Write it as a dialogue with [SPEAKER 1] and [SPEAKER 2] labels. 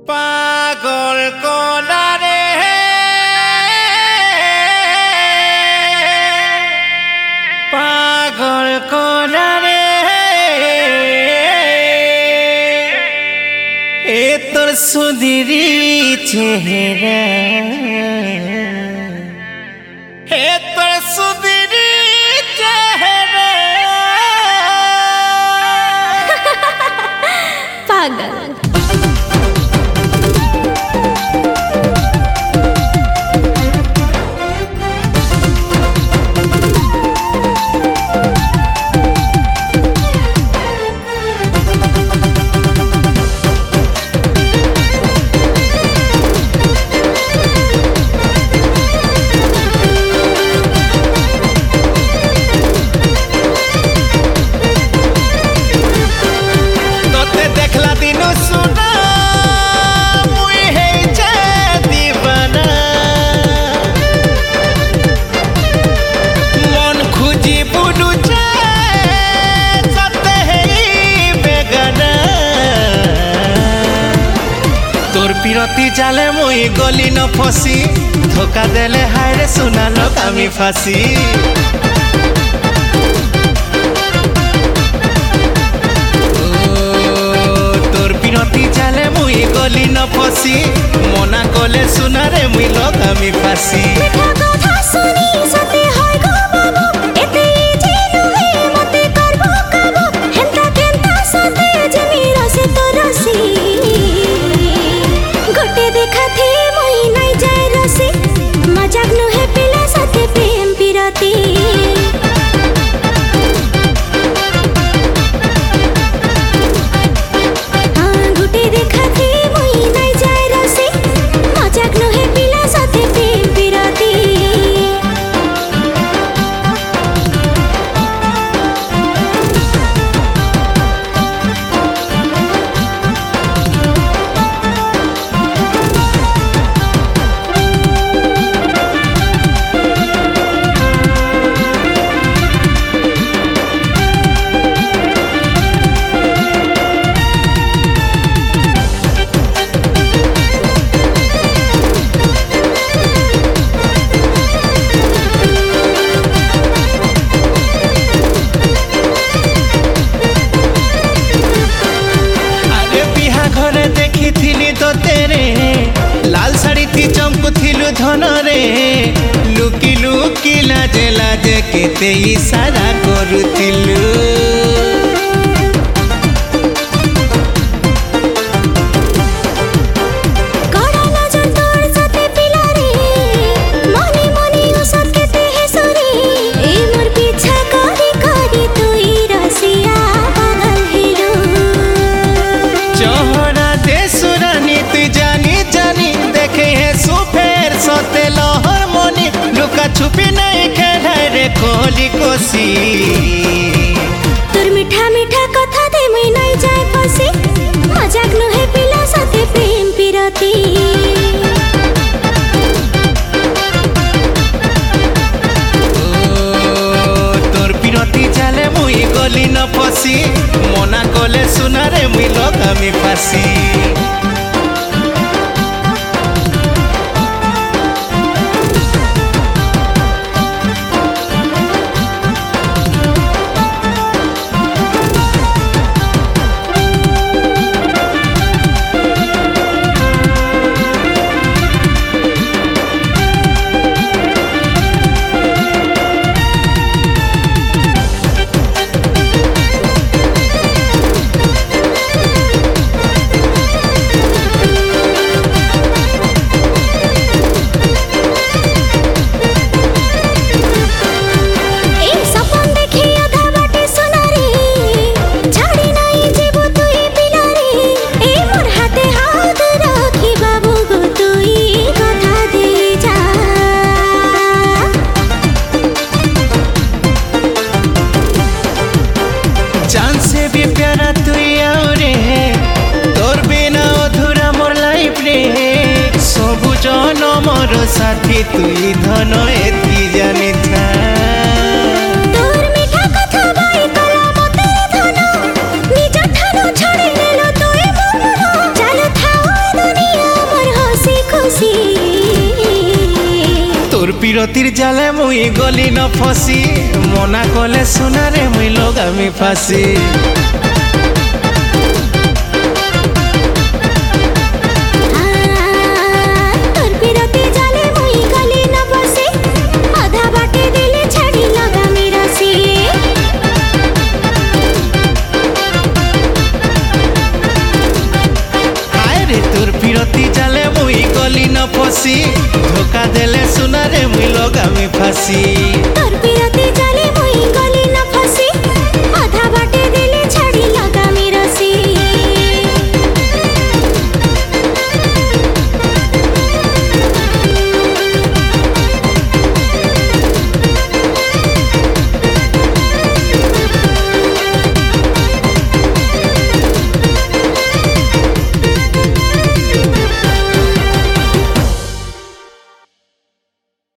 [SPEAKER 1] পাগল কোনারে পাগল কোনারে এ তোর সুদিরি চেহারা হে তোর সুদিরি চেহারা
[SPEAKER 2] পাগল
[SPEAKER 1] পিরতি জালে মুই গলি ন ফসি ধোকা দেলে হায়রে শুনালো আমি ফাঁসি তোর পিরতি জালে মুই গলি ন ফসি মনা কলে শুনারে মুই লোক আমি ফাঁসি लाल साड़ी थी चमकुथिलु धनरे लुकी लुकी लाजे लाजे केते इशारा करुथिलु छुपी नहीं खेला रे कोली कोसी
[SPEAKER 2] तोर मीठा मीठा कथा दे मुई नहीं जाय फसी मजाक न है पिला साथे प्रेम पिरती
[SPEAKER 1] तोर पिरती जाले मुई गली न फसी मना कले सुनारे मुई लोक আমি फासी साथी तुई धन एति जानी था
[SPEAKER 2] तोर मीठा कथा बाई कला मते धन निज ठानो छाड़ी लेलो तोए मन चालू था दुनिया
[SPEAKER 1] বিরতির জালে মুই গলি ন ফসি মনা কলে সোনারে মুই লগামি ফাঁসি
[SPEAKER 2] তোর বিরতি জালে মুই গলি না বসে আধা বাটে দিলে ছাড়ি লাগামি রসি
[SPEAKER 1] হায় রে তোর বিরতি জালে মুই গলি ন ফসি ধোকা দেলে সোনারে মুই লগামি ফাঁসি
[SPEAKER 2] তোর বিরতি জালে মুই গলি